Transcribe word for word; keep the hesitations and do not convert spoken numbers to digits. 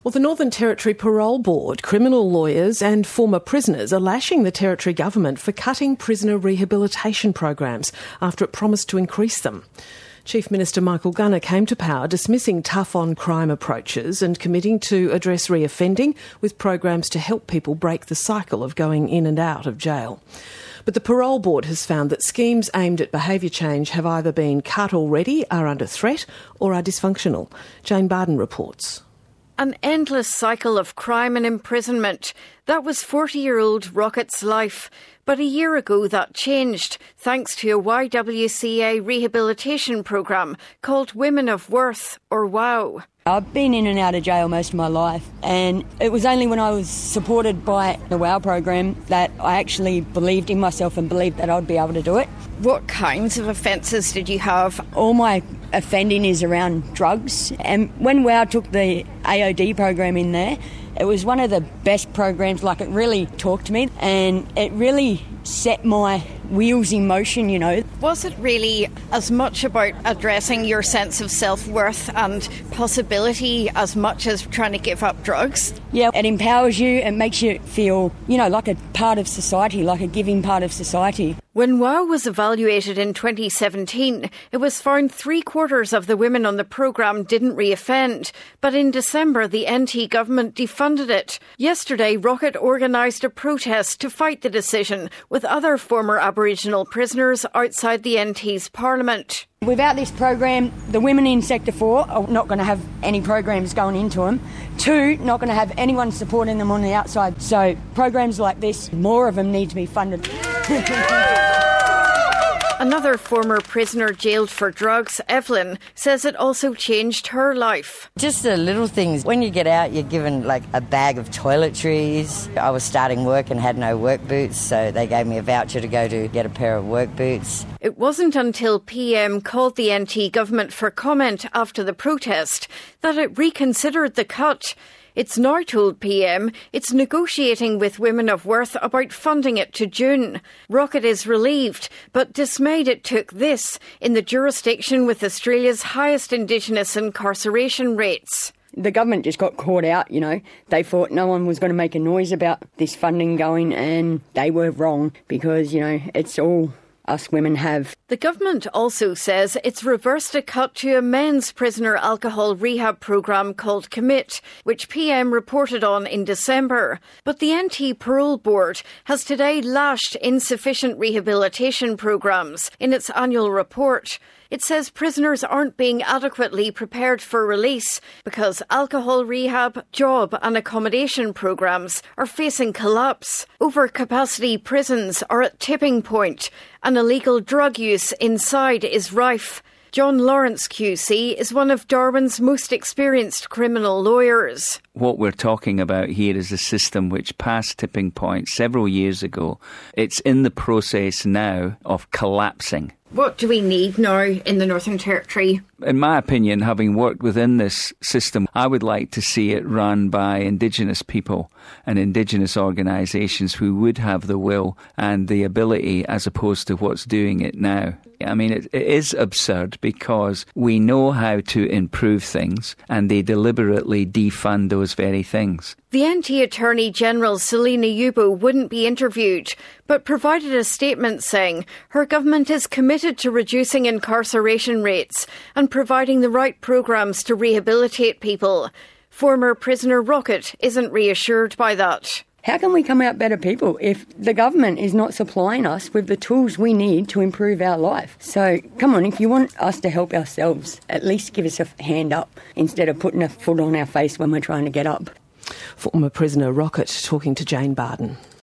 Well, the Northern Territory Parole Board, criminal lawyers and former prisoners are lashing the Territory government for cutting prisoner rehabilitation programs after it promised to increase them. Chief Minister Michael Gunner came to power dismissing tough-on-crime approaches and committing to address reoffending with programs to help people break the cycle of going in and out of jail. But the Parole Board has found that schemes aimed at behaviour change have either been cut already, are under threat or are dysfunctional. Jane Barden reports. An endless cycle of crime and imprisonment. That was forty-year-old Rocket's life. But a year ago that changed, thanks to a Y W C A rehabilitation programme called Women of Worth, or WOW. I've been in and out of jail most of my life, and it was only when I was supported by the WOW program that I actually believed in myself and believed that I'd be able to do it. What kinds of offences did you have? All my offending is around drugs, and when WOW took the A O D program in there, it was one of the best programs. Like, it really talked to me, and it really set my wheels in motion, you know. Was it really as much about addressing your sense of self-worth and possibility as much as trying to give up drugs? Yeah, it empowers you, it makes you feel, you know, like a part of society, like a giving part of society. When WOW was evaluated in twenty seventeen, it was found three quarters of the women on the programme didn't reoffend. But in December, the N T government defunded it. Yesterday, Rocket organised a protest to fight the decision with other former Aboriginal prisoners outside the N T's parliament. Without this program, the women in Sector four are not going to have any programs going into them. Two, not going to have anyone supporting them on the outside. So programs like this, more of them need to be funded. Another former prisoner jailed for drugs, Evelyn, says it also changed her life. Just the little things. When you get out, you're given like a bag of toiletries. I was starting work and had no work boots, so they gave me a voucher to go to get a pair of work boots. It wasn't until P M called the N T government for comment after the protest that it reconsidered the cut. It's now told P M it's negotiating with Women of Worth about funding it to June. Rocket is relieved, but dismayed it took this in the jurisdiction with Australia's highest Indigenous incarceration rates. The government just got caught out, you know. They thought no one was going to make a noise about this funding going, and they were wrong because, you know, it's all us women have. The government also says it's reversed a cut to a men's prisoner alcohol rehab programme called Commit, which P M reported on in December. But the N T Parole Board has today lashed insufficient rehabilitation programmes in its annual report. It says prisoners aren't being adequately prepared for release because alcohol rehab, job and accommodation programmes are facing collapse. Overcapacity prisons are at tipping point and illegal drug use inside is rife. John Lawrence Q C is one of Darwin's most experienced criminal lawyers. What we're talking about here is a system which passed tipping point several years ago. It's in the process now of collapsing. What do we need now in the Northern Territory? In my opinion, having worked within this system, I would like to see it run by Indigenous people and Indigenous organisations who would have the will and the ability as opposed to what's doing it now. I mean, it, it is absurd because we know how to improve things and they deliberately defund those very things. The N T Attorney General Selina Yubo wouldn't be interviewed, but provided a statement saying her government is committed to reducing incarceration rates and providing the right programmes to rehabilitate people. Former prisoner Rocket isn't reassured by that. How can we come out better people if the government is not supplying us with the tools we need to improve our life? So, come on, if you want us to help ourselves, at least give us a hand up instead of putting a foot on our face when we're trying to get up. Former prisoner Rocket talking to Jane Barden.